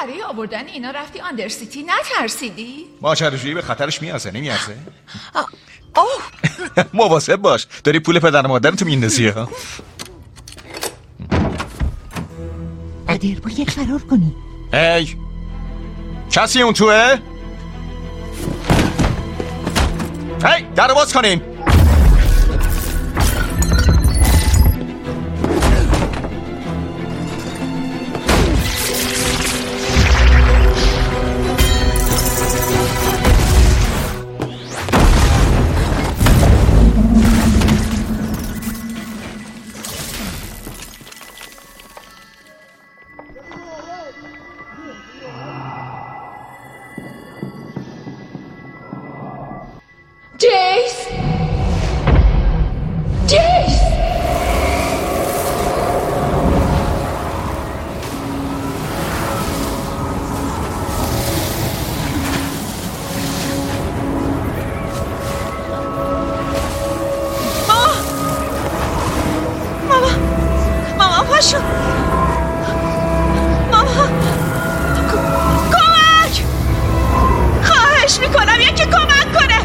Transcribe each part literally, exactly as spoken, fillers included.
برای آوردن اینا رفتی آندرسیتی؟ نترسیدی؟ ماجراجویی به خطرش میازه نمیارزه؟ اوه مواظب باش، داری پول پدر مادرتو میندازی ها. قادر باید فرار کنی. ای کسی اون توه؟ هی درو باز کنین. جیس جیس ماما ماما ماما پاشو ماما کمک خواهش میکنم یکی کمک کنه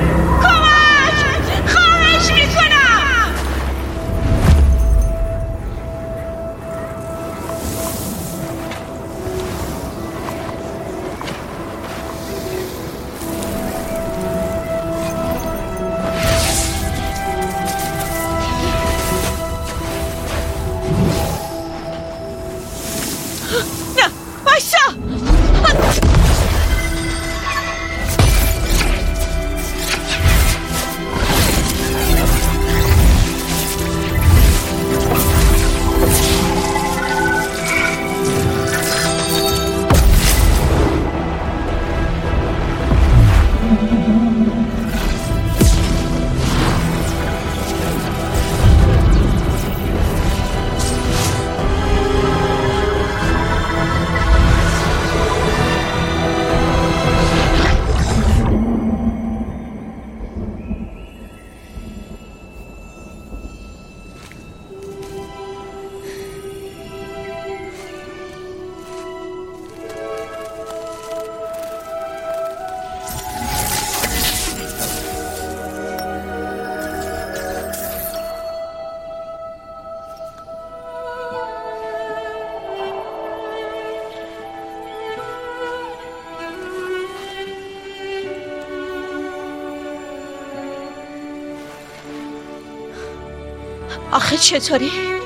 آخه چطوری؟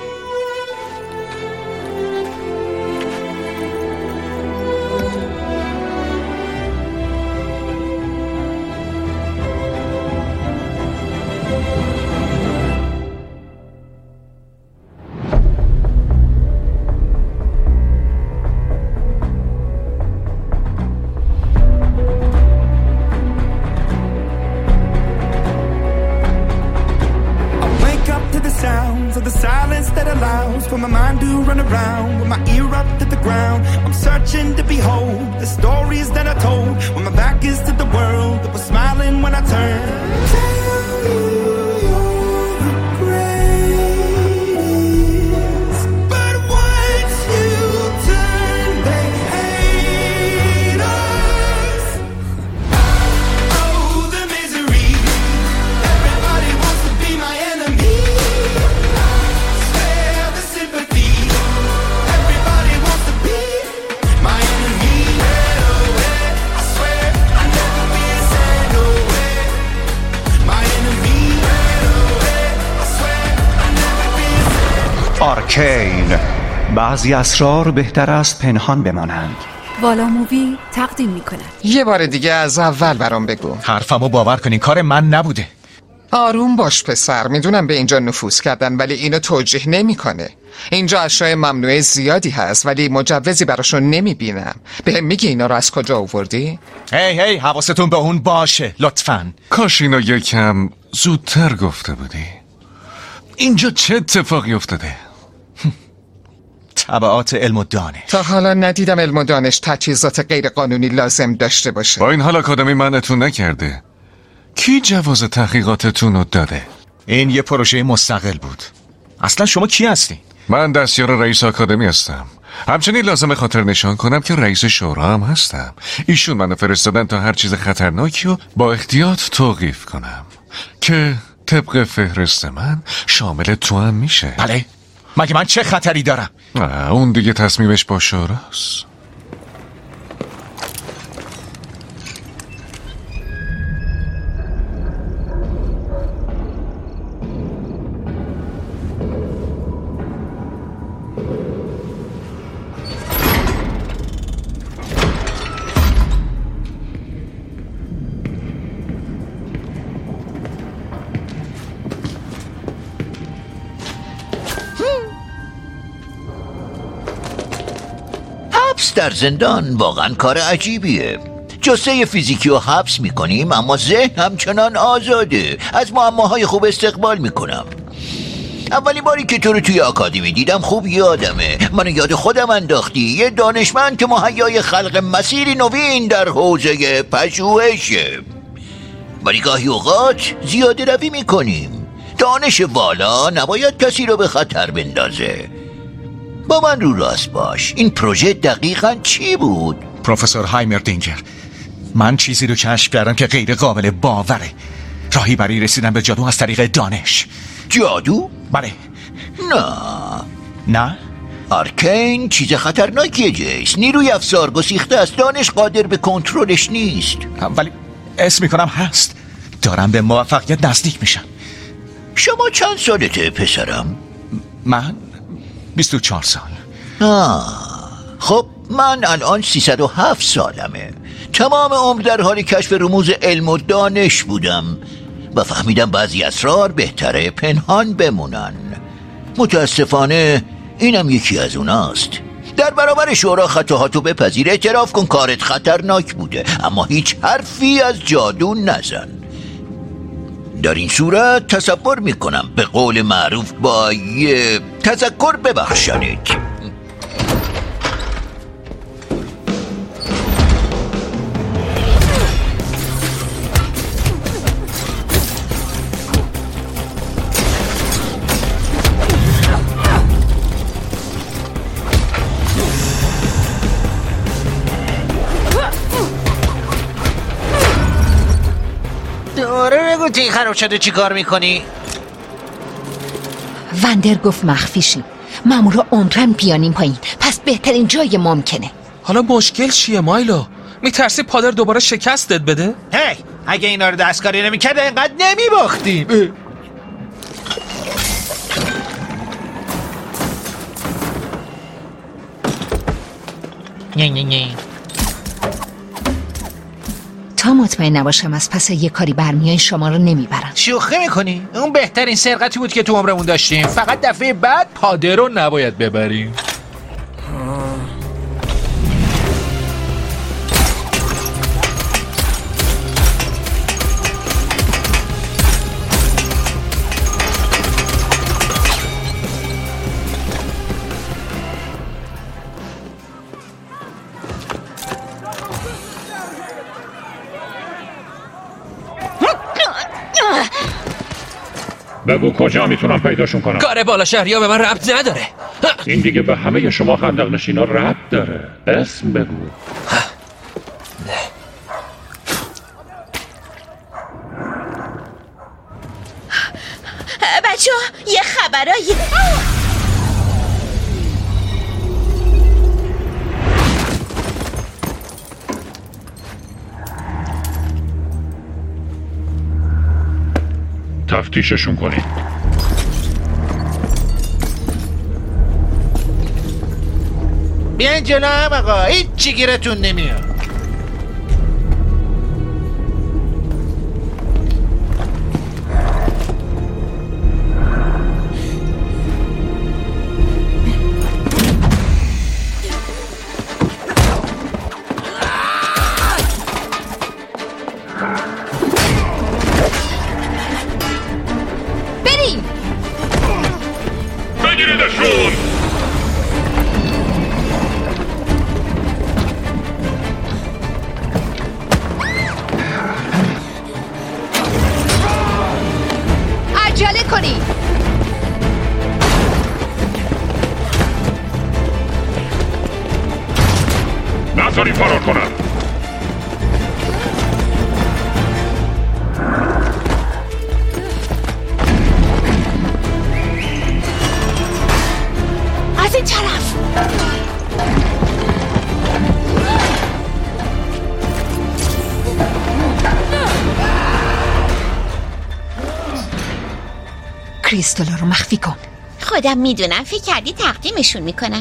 For my mind to run around with my ear up to the ground. I'm searching to behold the stories that I told when my back is to the world that was smiling when I turned. Tell me you're the greatest, but once you turn they hate us. Oh, the misery. Everybody wants to be my enemy. آرکین، بعضی اسرار بهتر است پنهان بمانند. والا مووی تقدیم میکنن. یه بار دیگه از اول برام بگو. حرفمو باور کنین، کار من نبوده. آروم باش پسر، میدونم به اینجا نفوذ کردن ولی اینو توجیه نمیکنه. اینجا اشیاء ممنوعه زیادی هست ولی مجوزی براشون نمیبینم. بهم میگی اینا رو از کجا آوردی؟ هی هی حواستون به اون باشه لطفاً. کاش اینو یکم زودتر گفته بودی. اینجا چه اتفاقی افتاده؟ تبعات علم و دانش. تا حالا ندیدم علم و دانش تجهیزات غیر قانونی لازم داشته باشه. با این حال آکادمی منتون نکرده. کی جواز تحقیقاتتون رو داده؟ این یه پروژه مستقل بود. اصلا شما کی هستی؟ من دستیار رئیس آکادمی هستم. همچنین لازمه خاطر نشان کنم که رئیس شورا هم هستم. ایشون منو فرستادن تا هر چیز خطرناکی رو با احتیاط توقیف کنم که طبق فهرست من شامل تو هم میشه. بله؟ مگه من چه خطری دارم؟ اون دیگه تصمیمش با شوراست. حبس در زندان واقعا کار عجیبیه. جثه فیزیکی رو حبس میکنیم اما ذهن همچنان آزاده. از معماهای خوب استقبال میکنم. اولین باری که تو رو توی آکادمی دیدم خوب یادمه. منو یاد خودم انداختی. یه دانشمند که مهیای خلق مسیری نوین در حوزه پژوهشه. ولی گاهی اوقات زیاده روی میکنیم. دانش والا نباید کسی رو به خطر بندازه. با من رو راست باش، این پروژه دقیقاً چی بود؟ پروفسور هایمردینگر، من چیزی رو کشف کردم که غیر قابل باوره. راهی برای رسیدن به جادو از طریق دانش. جادو؟ بله. نه نه؟ آرکین چیز خطرناکیه جیس. نیروی افسار گسیخته است. دانش قادر به کنترلش نیست. ولی اسم میکنم هست. دارم به موفقیت نزدیک میشم. شما چند سالته پسرم؟ من بیست و چهار سال. آه. خب من الان سیصد و هفت سالمه. تمام عمر در حال کشف رموز علم و دانش بودم و فهمیدم بعضی اسرار بهتره پنهان بمونن. متاسفانه اینم یکی از اوناست. در برابر شورا خطاهاتو بپذیر، اعتراف کن کارت خطرناک بوده، اما هیچ حرفی از جادو نزن. در این صورت تصور میکنم به قول معروف با یه تذکر ببخشنید. دوره بگو تین خراب شده چی کار میکنی؟ وندر گفت مخفی شیم. مامورا عمرن بیانیم پایین، پس بهترین جای ممکنه. حالا مشکل چیه مایلا؟ میترسی پادر دوباره شکستت بده؟ هی اگه اینا رو دستکاری نمیکرد اینقدر نمیباختیم. نه نه نه. تا مطمئن نباشم از پس یه کاری برمیای شما رو نمیبرم. شوخی میکنی؟ اون بهترین سرقتی بود که تو عمرمون داشتیم. فقط دفعه بعد پادر رو نباید ببریم. بگو کجا میتونم پیداشون کنم؟ کار بالا شهریا به من ربط نداره. این دیگه به همه شما خندق نشینا ربط داره. اسم بگو. بچه ها یه خبرایی. تفتیششون کنید. بیاین جلو هم آقا، هیچ چی گیرتون نمیاد. کریستالا رو مخفی کن. خودم میدونم. فکر کردی تقدیمشون میکنم؟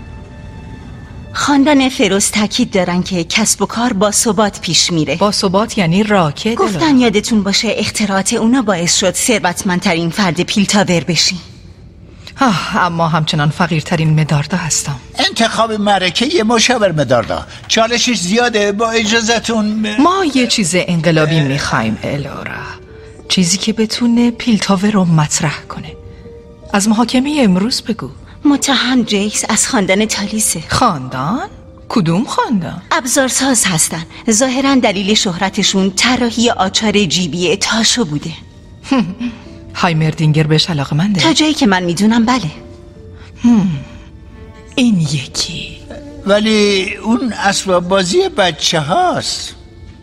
خاندان فروز تاکید دارن که کسب و کار با ثبات پیش میره. با ثبات یعنی راکت؟ گفتن یادتون باشه اختراعات اونا باعث شد ثروتمندترین فرد پیلتاور بشی. آه، اما همچنان فقیرترین مداردا هستم. انتخاب معرکه یه مشاور مداردا چالشش زیاده. با اجازتون ما یه چیز انقلابی میخوایم الورا، چیزی که بتونه پیلتاور رو مطرح کنه. از محاکمه امروز بگو. متهم جیس از خاندان تالیسه. خاندان؟ کدوم خاندان؟ ابزارساز هستن. ظاهرا دلیل شهرتشون طراحی آچار جیبی تاشو بوده. هایمردینگر بهش علاقه‌منده؟ تا جایی که من میدونم بله. هم. این یکی. ولی اون اسباب بازی بچه هاست.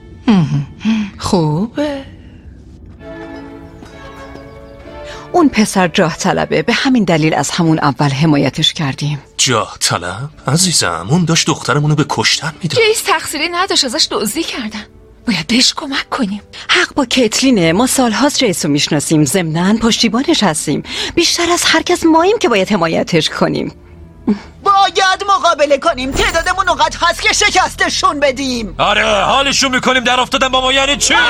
خوبه. اون پسر جاه طلبه، به همین دلیل از همون اول حمایتش کردیم. جاه طلب؟ عزیزم اون داشت دخترمونو به کشتن میداد. جیس تقصیری نداشت، ازش دزدی کردن. باید بهش کمک کنیم. حق با کتلینه، ما سالهاست جیسو میشناسیم، ضمناً پشتیبانش هستیم. بیشتر از هر کس ماییم که باید حمایتش کنیم. باید مقابله کنیم. تعدادمون اونقدر هست که شکستشون بدیم. آره حالشون میکنیم در افتادن با ما. یعنی چی؟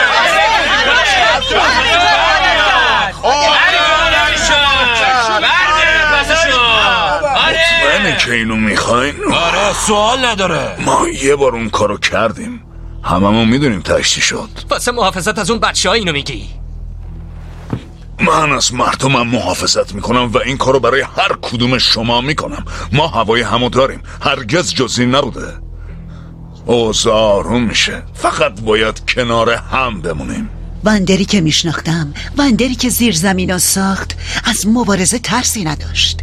مطمئنه که اینو میخواین؟ آره سوال نداره. ما یه بار اون کارو کردیم، هممون میدونیم تشتی شد. واسه محافظت از اون بچه ها اینو میگی؟ من از مردمم محافظت میکنم و این کارو برای هر کدوم شما میکنم. ما هوای همو داریم، هرگز جز این نبوده. اوضاع آروم میشه، فقط باید کنار هم بمونیم. وندری که میشناختم، وندری که زیر زمین ساخت، از مبارزه ترسی نداشت.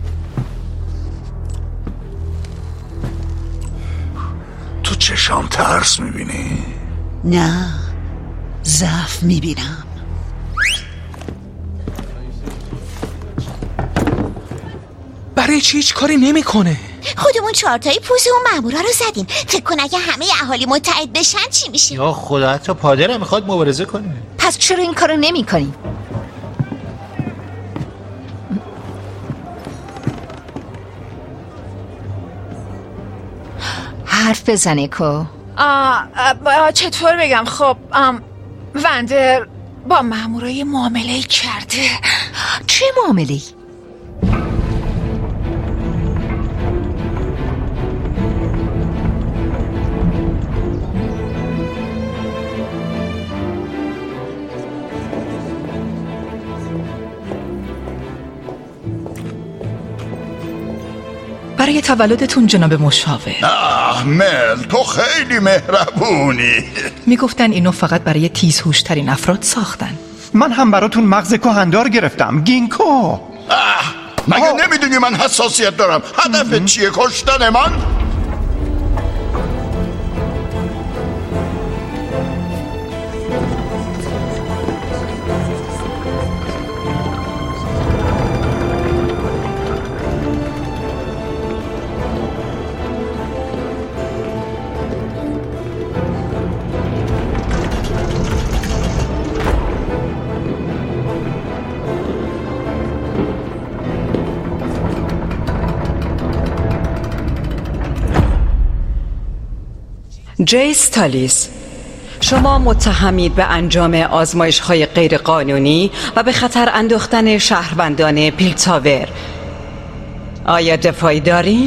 تو چشام ترس میبینی؟ نه، ضعف میبینم. برای چی هیچ کاری نمیکنه؟ خودمون چهارتایی پوز اون مامورا رو زدیم. فکر کن اگه همه اهالی متحد بشن چی میشه؟ یا خدا، حتی پادرم میخواد مبارزه کنه. پس چرا این کارو نمی کنیم؟ حرف بزنه کو. چطور بگم؟ خب وندر با مامورای معامله کرده. چه معامله؟ برای تولدتون جناب مشاور. آه مل، تو خیلی مهربونی. میگفتن اینو فقط برای تیزهوش‌ترین افراد ساختن. من هم براتون مغز کهندار گرفتم، گینکو. آه مگه نمیدونی من حساسیت دارم؟ هدف چیه؟ کشتن من؟ جیس تالیس، شما متهمید به انجام آزمایش‌های غیرقانونی و به خطر انداختن شهروندان پیلتاور. آیا دفاعی دارین؟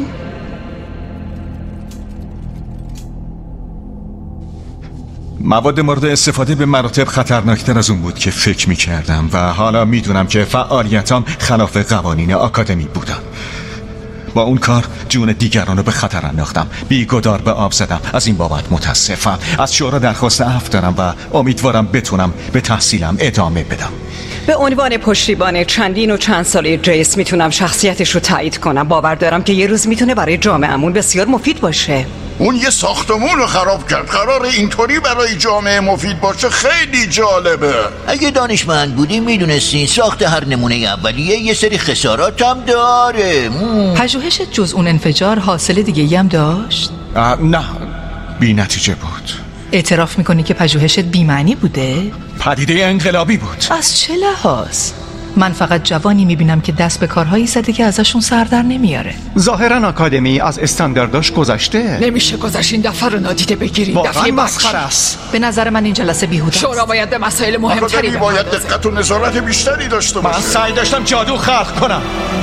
مواد مورد استفاده به مراتب خطرناکتر از اون بود که فکر می کردم و حالا می دونم که فعالیتام خلاف قوانین آکادمی بودن. با اون کار جون دیگران رو به خطر انداختم، بیگدار به آب زدم. از این بابت متاسفم. از شورا درخواست عفو دارم و امیدوارم بتونم به تحصیلم ادامه بدم. به عنوان پشتیبان چندین و چند ساله جیس میتونم شخصیتش رو تایید کنم. باور دارم که یه روز میتونه برای جامعهمون بسیار مفید باشه. اون یه ساختمون رو خراب کرد، قرار اینطوری برای جامعه مفید باشه؟ خیلی جالبه. اگه دانشمند بودیم میدونستین ساخت هر نمونه اولیه یه سری خسارات هم داره. پژوهشت جز اون انفجار حاصل دیگه هم داشت؟ نه، بی نتیجه بود. اعتراف میکنی که پژوهشت بی‌معنی بوده؟ پدیده انقلابی بود. از چه لحاظ؟ من فقط جوانی میبینم که دست به کارهایی زده که ازشون سر در نمیاره. ظاهرا آکادمی از استاندارداش گذشته. نمیشه گذشت این دفعه رو نادیده بگیریم. واقعا مسخره است. به نظر من این جلسه بیهوده است. شورا باید به مسائل مهمتری باید دقت و نظارت بیشتری داشته باشه. من سعی داشتم جادو خلق کنم.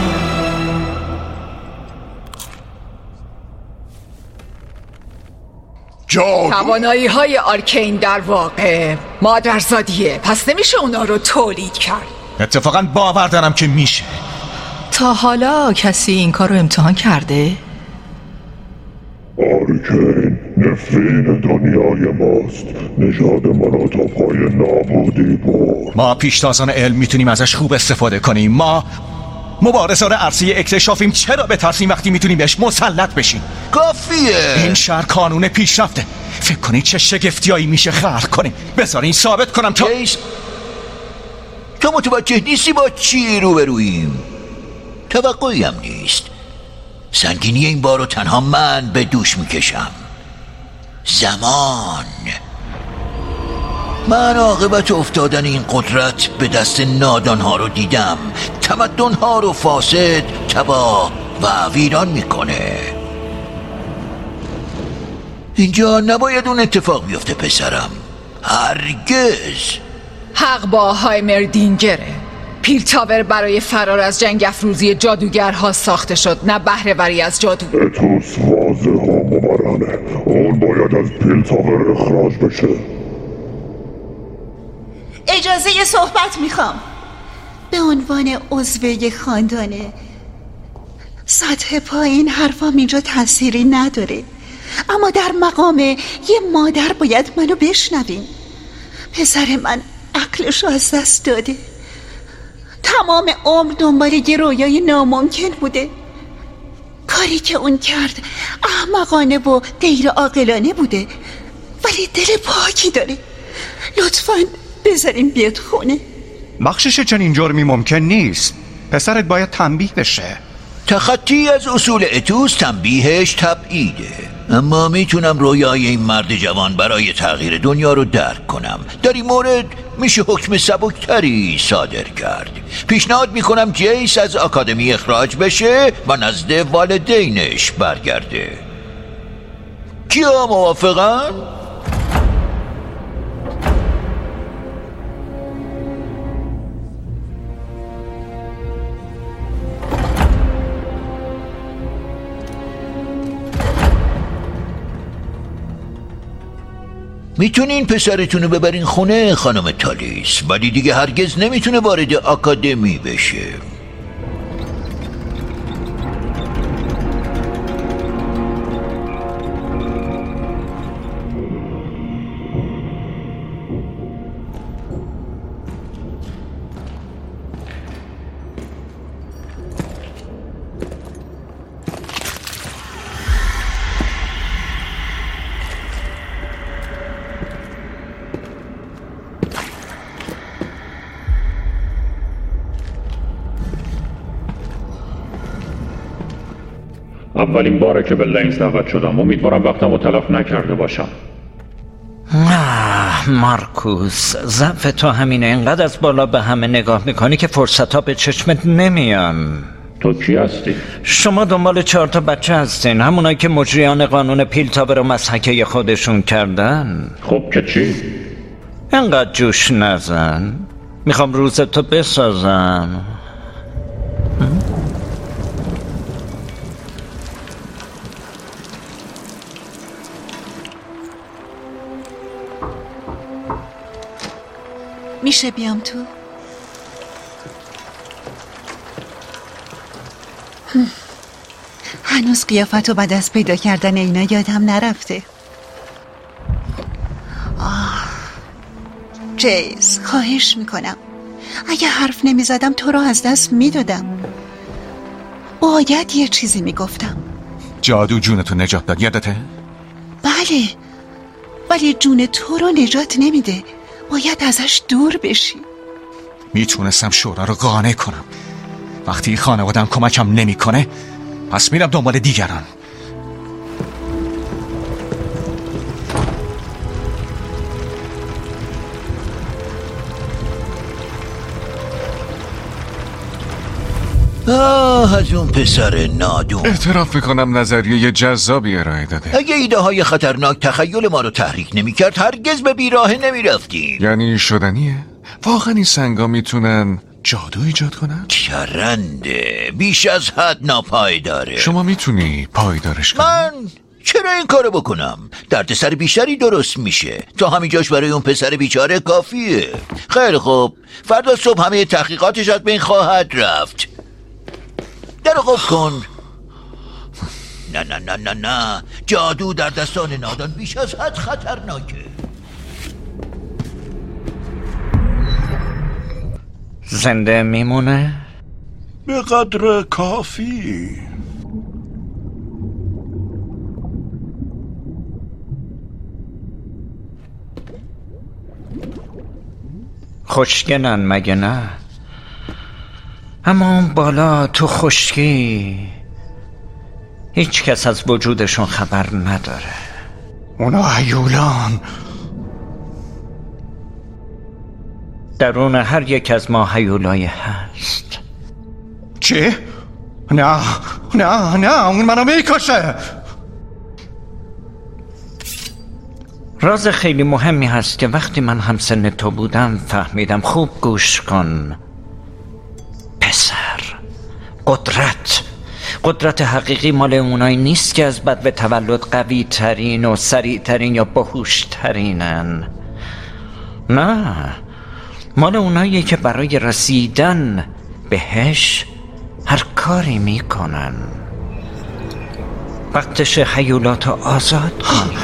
توانایی های آرکین در واقع مادرزادیه، پس نمیشه اونا رو تولید کرد. اتفاقا باور دارم که میشه. تا حالا کسی این کار رو امتحان کرده؟ آرکین نفرین دنیای ماست، نژاد ما تا پای نابودی برد. ما پیشتازان علم میتونیم ازش خوب استفاده کنیم. ما مبارزان عرصه اکتشافیم، چرا بترسیم وقتی میتونیم بهش مسلط بشیم؟ کافیه. این شهر کانون پیشرفته. فکر کنید چه شگفتیایی میشه خلق کنیم. بذارین ثابت کنم تا جیس، تو متوجه نیستی با چی روبروییم؟ توقعی هم نیست. سنگینی این بارو تنها من به دوش میکشم. زمان. من عاقبت افتادن این قدرت به دست نادانها رو دیدم. تمدنها رو فاسد، تباه و ویران میکنه. اینجا نباید اون اتفاق بیفته پسرم، هرگز. حق با هایمردینگره. پیل تاور برای فرار از جنگ افروزی جادوگرها ساخته شد، نه بهره وری از جادو. اتوس واضح ها مبرهنه، اون باید از پیل تاور اخراج بشه. اجازه صحبت میخوام. به عنوان عضو خاندانه سطح پایین حرفام اینجا تأثیری نداره، اما در مقام یه مادر باید منو بشنوین. پسر من عقلشو از دست داده، تمام عمر دنبال یه رویای ناممکن بوده. کاری که اون کرد احمقانه و غیر عاقلانه بوده، ولی دل پاکی داره. لطفاً بذاریم بیاد خونه. بخشش چنین جرمی ممکن نیست. پسرت باید تنبیه بشه. تخطی از اصول اتوس تنبیهش تبعیده، اما میتونم رویای این مرد جوان برای تغییر دنیا رو درک کنم. در این مورد میشه حکم سبکتری صادر کرد. پیشنهاد میکنم جیس از آکادمی اخراج بشه و نزد والدینش برگرده. کیا موافقن؟ میتونین پسرتون رو ببرین خونه خانم تالیس، ولی دیگه هرگز نمیتونه وارد آکادمی بشه. اولین باره که به لینز دعوت شدم، امیدوارم وقتم رو تلف نکرده باشم. آه مارکوس، ضعف تو همینه. اینقدر از بالا به همه نگاه میکنی که فرصت ها به چشمت نمیان. تو کی هستی؟ شما دنبال چهار تا بچه هستین، همونایی که مجریان قانون پیل تاور رو مسحکه خودشون کردن. خب که چی؟ اینقدر جوش نزن، میخوام روزتو بسازم. میشه بیام تو؟ هنوز قیافتو بعد از پیدا کردن اینا یادم نرفته. آه. جیس، خواهش میکنم، اگه حرف نمیزدم تو رو از دست میدادم. باید یه چیزی میگفتم. جادو جونتو نجات داد، یادته؟ بله، ولی جون تو رو نجات نمیده. باید ازش دور بشی. میتونستم شورا رو قانع کنم. وقتی خانوادم کمکم نمیکنه، پس میرم دنبال دیگران. آه از اون پسر نادون. اعتراف میکنم نظریه جذابی ارائه داده. اگه ایده های خطرناک تخیل ما رو تحریک نمیکرد هرگز به بیراهه نمیرفتیم. یعنی شدنیه؟ واقعا این سنگا میتونن جادو ایجاد کنن؟ چرنده بیش از حد ناپایداره. شما میتونی پایدارش کنی؟ من چرا این کارو بکنم؟ دردسر بیشتری درست میشه. تا همین جاش برای اون پسر بیچاره کافیه. خیلی خوب، فردا صبح همه تحقیقاتش از بین خواهد رفت. درو قفل کن. نه نه نه نه نه جادو در دستان نادان بیش از حد خطرناکه. زنده میمونه؟ به قدر کافی. خوشگلن مگه نه؟ اما اون بالا تو خشکی هیچ کس از وجودشون خبر نداره. اونا هیولان. درون هر یک از ما هیولای هست. چه؟ نه نه نه اون منو میکشه. راز خیلی مهمی هست که وقتی من همسن تو بودم فهمیدم. خوب گوش کن پسر. قدرت قدرت حقیقی مال اونایی نیست که از بد به تولد قوی ترین و سریع ترین یا باهوش ترینن. نه، مال اونایی که برای رسیدن بهش هر کاری میکنن. وقتش هیولاتو آزاد کنی.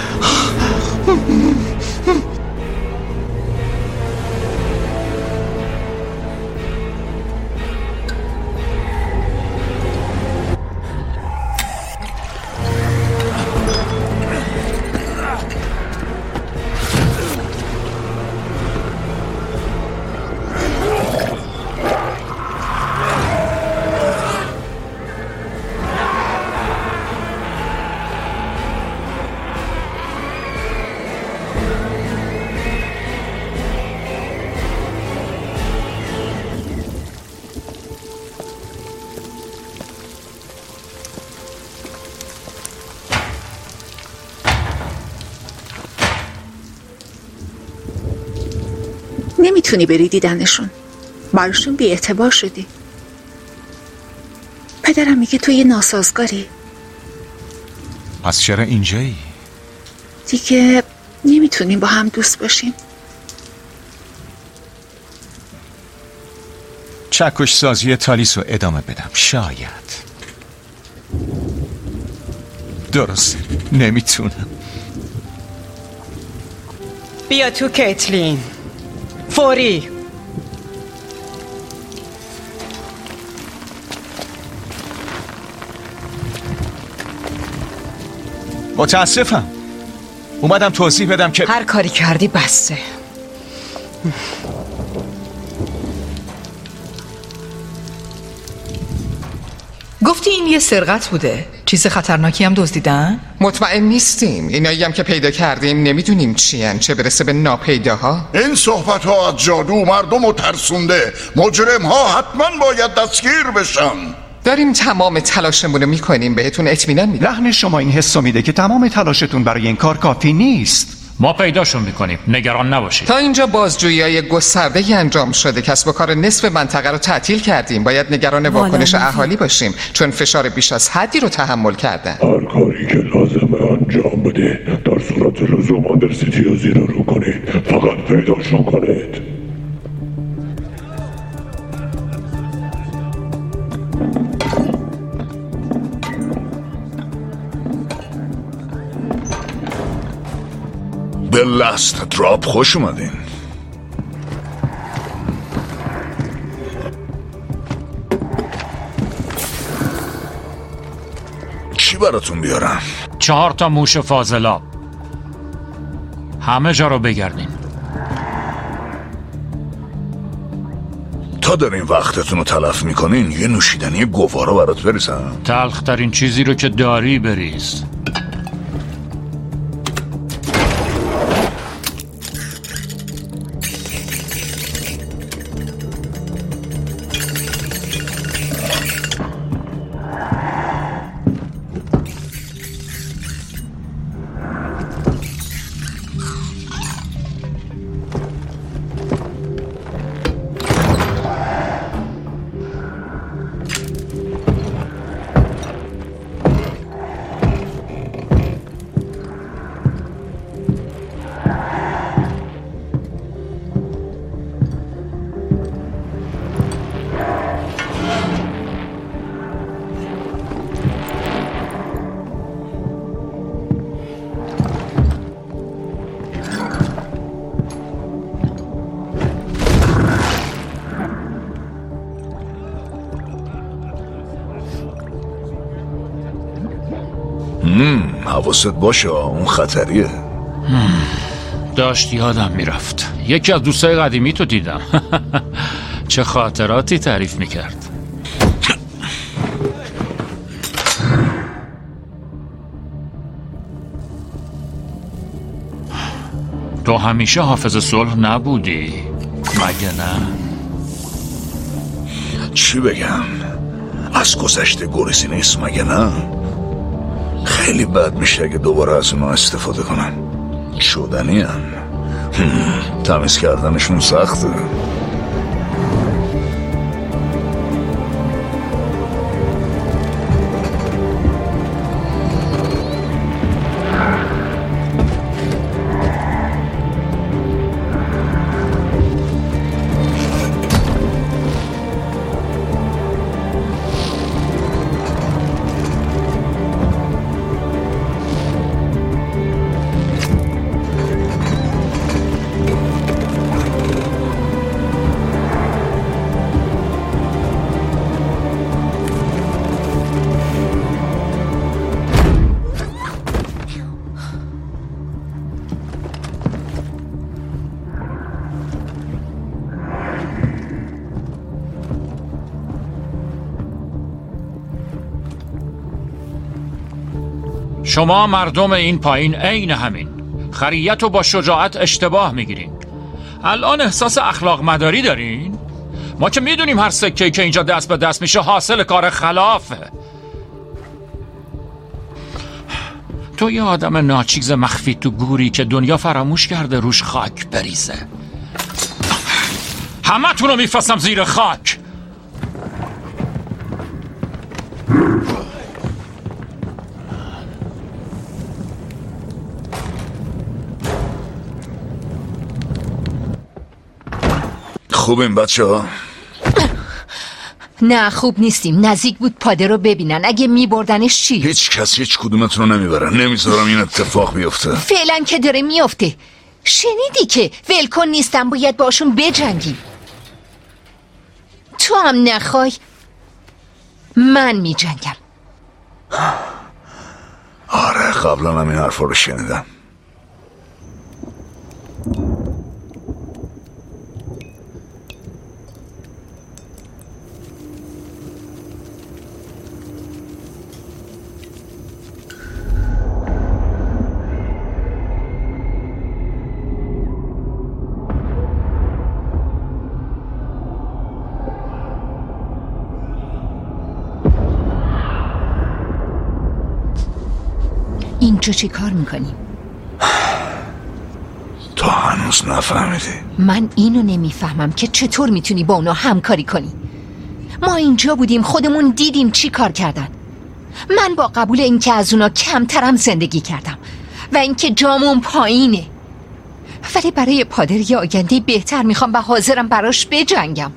نمیتونی بری دیدنشون. براشون بی اعتبار شدی. پدرم میگه تو یه ناسازگاری. پس چرا اینجایی؟ دیگه نمیتونیم با هم دوست باشیم. چکش سازی تالیس رو ادامه بدم. شاید. درسته، نمیتونم. بیا تو کیتلین فوری. متاسفم. اومدم توضیح بدم که هر کاری کردی بسته. گفتی این یه سرقت بوده. چیز خطرناکی هم دزدیدن؟ مطمئن نیستیم. اینایی هم که پیدا کردیم نمیدونیم چی هن، چه برسه به ناپیداها. این صحبت ها از جادو مردم رو ترسونده. مجرم ها حتما باید دستگیر بشن. داریم تمام تلاشمون رو میکنیم، بهتون اطمینان میدم. لحن شما این حسو میده که تمام تلاشتون برای این کار کافی نیست. ما پیداشون میکنیم، نگران نباشید. تا اینجا بازجویی‌های گسترده‌ای انجام شده. کسب و کار نصف منطقه رو تعطیل کردیم. باید نگران واکنش اهالی باشیم چون فشار بیش از حدی رو تحمل کردن. هر کاری که لازمه انجام بده. در صورت لزوم آندرسیتی رو زیر رو کنید. فقط پیداشون کنید. به لاست دراپ خوش اومدین. چی براتون بیارم؟ چهار تا موش فاضلاب. همه جا رو بگردین. تا دارین وقتتون رو تلف میکنین یه نوشیدنی گوارا برات بریزم. تلخ ترین چیزی رو که داری بریز. حواست باشه اون خطریه. داشت یادم میرفت یکی از دوستای قدیمی تو دیدم. چه خاطراتی تعریف میکرد. تو همیشه حافظ صلح نبودی مگه نه؟ چی بگم؟ از گذشته گریزی نیست مگه نه؟ خیلی بد میشه اگه دوباره از اونا استفاده کنم. شدنی هم تمیز کردنشون سخته. شما مردم این پایین عین همین خریت و با شجاعت اشتباه میگیرین. الان احساس اخلاق مداری دارین؟ ما که میدونیم هر سکه‌ای که اینجا دست به دست میشه حاصل کار خلافه. تو یه آدم ناچیز مخفی تو گوری که دنیا فراموش کرده روش خاک بریزه. همه تونو میفرستم زیر خاک. خوبیم بچه ها؟ نه خوب نیستیم. نزدیک بود پاده رو ببینن. اگه میبردنش چی؟ هیچ کس هیچ کدومتون رو نمیبرن. نمیذارم این اتفاق بیفته. فعلا که داره میفته. شنیدی که ولکن نیستم باید باشون بجنگیم. تو هم نخوای من میجنگم. آره قبلا هم این حرفا رو شنیدم. اینجا چی کار میکنیم؟ تو هنوز نفهمیدی؟ من اینو نمیفهمم که چطور میتونی با اونا همکاری کنی. ما اینجا بودیم خودمون دیدیم چی کار کردن. من با قبول اینکه از اونا کمترم زندگی کردم و اینکه جامون پایینه، ولی برای پادر یه آینده بهتر میخوام و حاضرم براش بجنگم.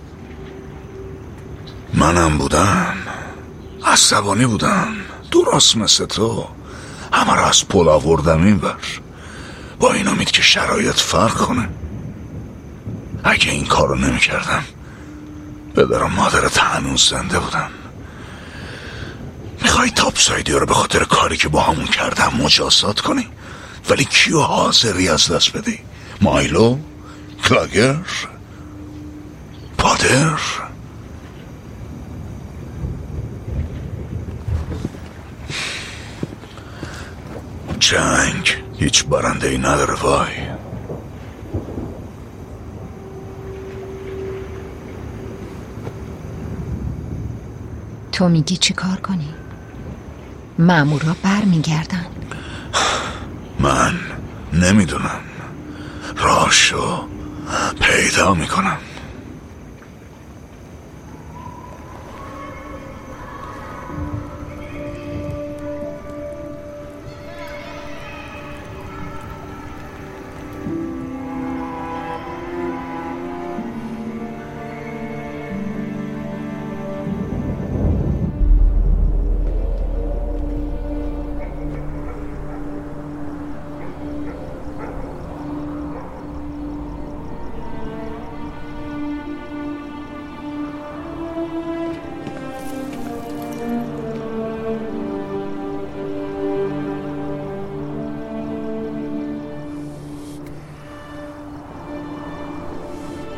منم بودم عصبانی بودم درست مثل تو. همه را از پل آوردم این بر با این امید که شرایط فرق کنه. اگه این کار رو نمی کردم پدرم مادرت هنوز زنده بودن. میخوای تاپسایدی رو به خاطر کاری که با همون کردم مجازات کنی؟ ولی کیو حاضری از دست بدی؟ مایلو؟ کلاگر؟ پادر؟ جنگ هیچ برنده ای نداره وای. تو میگی چی کار کنی؟ مامورا بر میگردن. من نمیدونم. راهشو پیدا میکنم.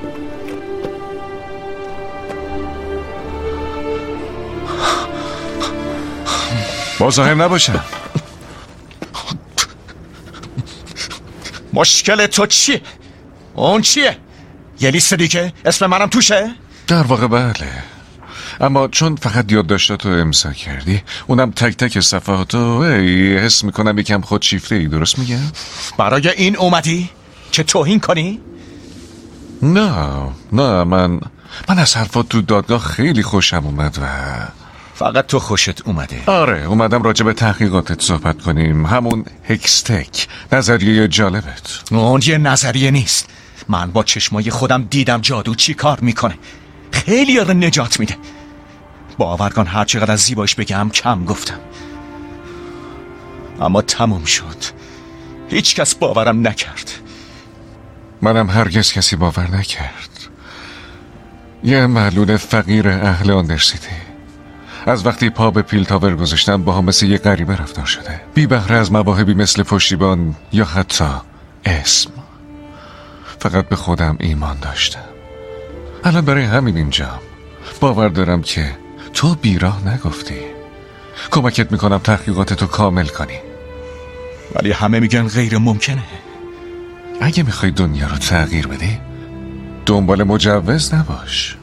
مزاحم نباشم. مشکل تو چیه؟ اون چیه؟ یه لیست دیگه؟ اسم منم توشه؟ در واقع بله، اما چون فقط یادداشتاتو امضا کردی، اونم تک تک صفحاتو، ای حس میکنم یکم خودشیفته ای. درست میگم؟ برای این اومدی؟ که توهین کنی؟ نه نه من من از حرفات تو دادگاه خیلی خوشم اومد و فقط تو خوشت اومده؟ آره، اومدم راجع به تحقیقاتت صحبت کنیم. همون هکستک، نظریه جالبت. اون یه نظریه نیست. من با چشمای خودم دیدم جادو چی کار میکنه. خیلی رو نجات میده. باور کن هر چقدر از زیبایش بگم کم گفتم، اما تموم شد. هیچ کس باورم نکرد. منم هرگز کسی باور نکرد. یه معلول فقیر اهل آندرسیتی از وقتی پا به پیل تاور گذاشتم با هم مثل یه غریبه رفتار شده، بی بهره از مواهبی مثل پشتیبان یا حتی اسم. فقط به خودم ایمان داشتم. الان برای همین اینجام. باور دارم که تو بیراه نگفتی. کمکت میکنم تحقیقاتتو کامل کنی. ولی همه میگن غیر ممکنه. اگه میخوای دنیا رو تغییر بدی، دنبال مجوز نباش.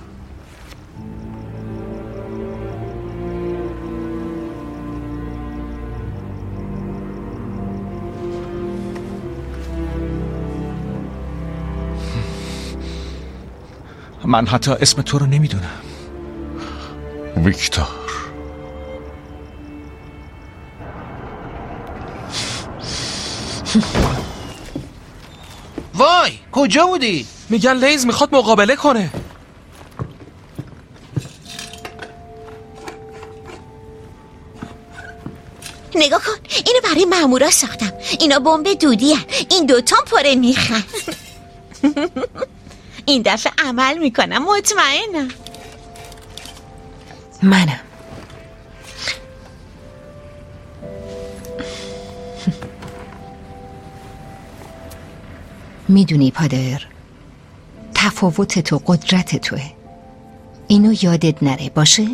من حتی اسم تو رو نمیدونم. ویکتور. وای کجا بودی؟ میگن لیز میخواد مقابله کنه. نگاه کن، اینو برای مامورا ساختم. اینا بمب دودی هن. این دوتا پره میخن. این دفعه عمل میکنم، مطمئنم. منم. میدونی پادر، تفاوت تو قدرت توه. اینو یادت نره باشه؟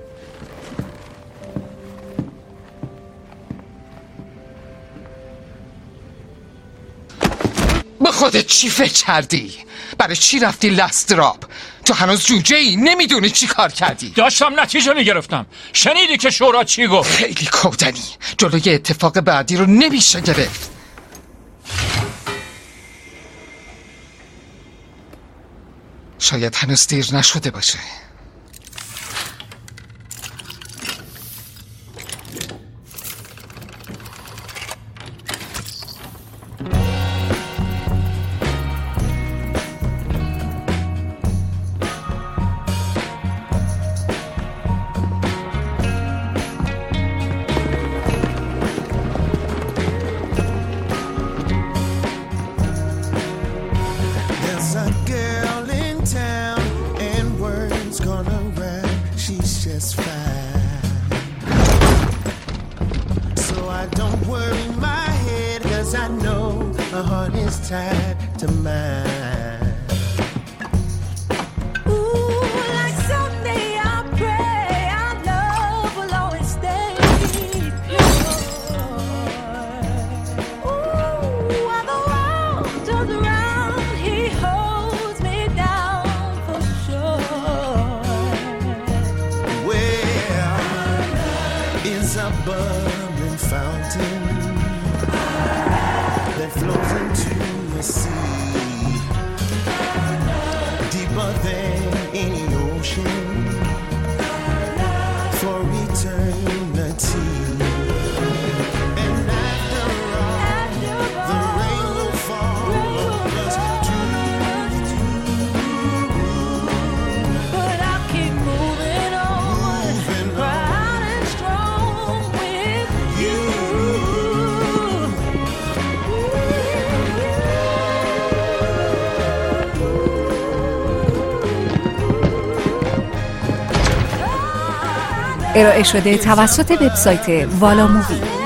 به خودت چی فکر کردی؟ برای چی رفتی لستراب؟ تو هنوز جوجه ای، نمیدونی چی کار کردی. داشتم نتیجه میگرفتم. شنیدی که شورا چی گفت؟ خیلی کودنی. جلوی اتفاق بعدی رو نمیشه گرفت. شاید هنوز دیر نشده باشه. ارائه شده توسط وبسایت والا مووی.